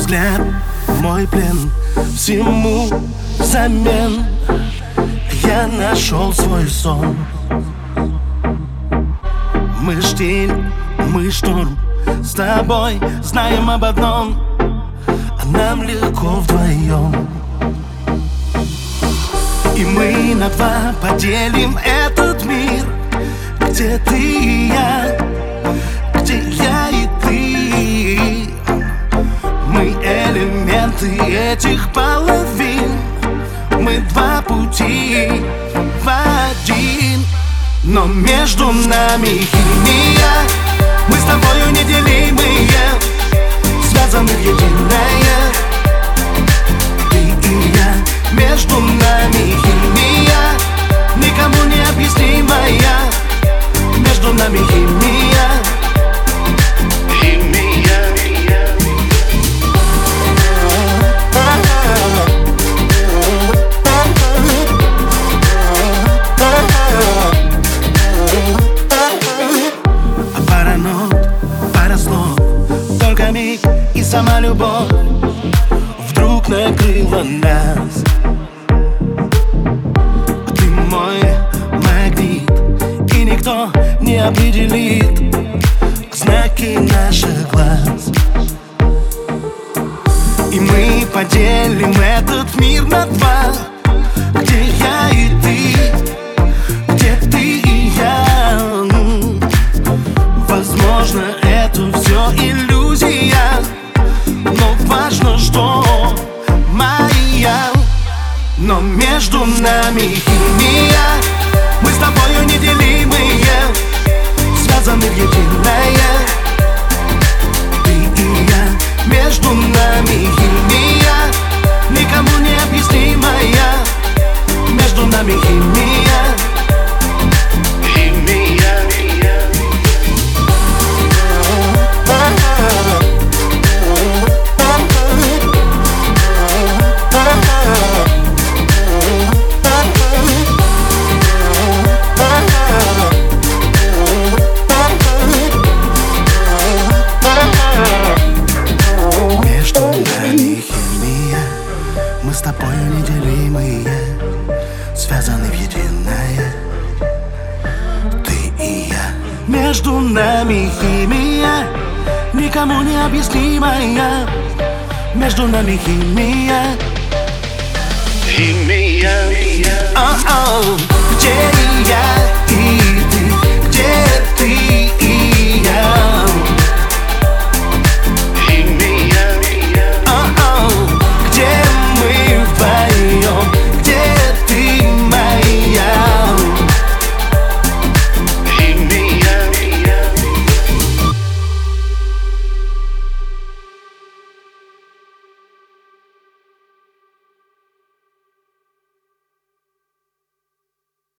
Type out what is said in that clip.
взгляд, мой плен, всему взамен я нашел свой сон. Мы штиль, мы шторм, с тобой знаем об одном: а нам легко вдвоем. И мы на два поделим этот мир, где ты и я, где я и ты. Мы элементы этих половин, мы два пути в один. Но между нами химия, мы с тобою неделимые, связаны в единое. Ты и я, между нами химия, никому не объяснимая. Между нами химия, химия. Пара нот, пара слов, только миг и сама любовь вдруг накрыла нас. Ты мой магнит, и никто не определит знаки наших глаз. И мы поделим этот мир на два, где я и ты, где ты и я. Возможно, это все иллюзия, но важно, что моя. Но между нами химия, мы с тобою неделимые, связаны в единое. Ты и я, между нами химия, никому не объяснимая. Между нами химия, химия. Мы с тобою неделимые, связаны в единое. Ты и я, между нами химия, никому не объяснимая. Между нами химия, химия. Где я и